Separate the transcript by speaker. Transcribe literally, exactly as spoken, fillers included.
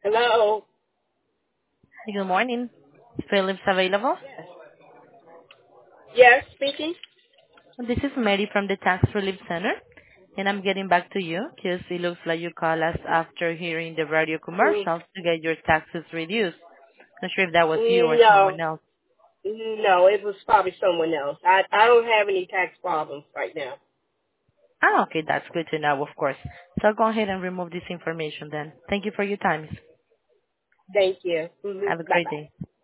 Speaker 1: Hello.
Speaker 2: Good morning. Philip's available.
Speaker 1: Yes. Yes, speaking.
Speaker 2: This is Mary from the Tax Relief Center, and I'm getting back to you because it looks like you called us after hearing the radio
Speaker 1: Mm,
Speaker 2: commercials to get your taxes reduced. Not sure if that was you or
Speaker 1: No,
Speaker 2: someone else.
Speaker 1: no, it was probably someone else. I I don't have any tax problems right now.
Speaker 2: Ah, okay, that's good to know, of course. So I'll go ahead and remove this information then. Thank you for your time.
Speaker 1: Thank you. hmm
Speaker 2: Have a
Speaker 1: Bye
Speaker 2: great
Speaker 1: bye.
Speaker 2: day.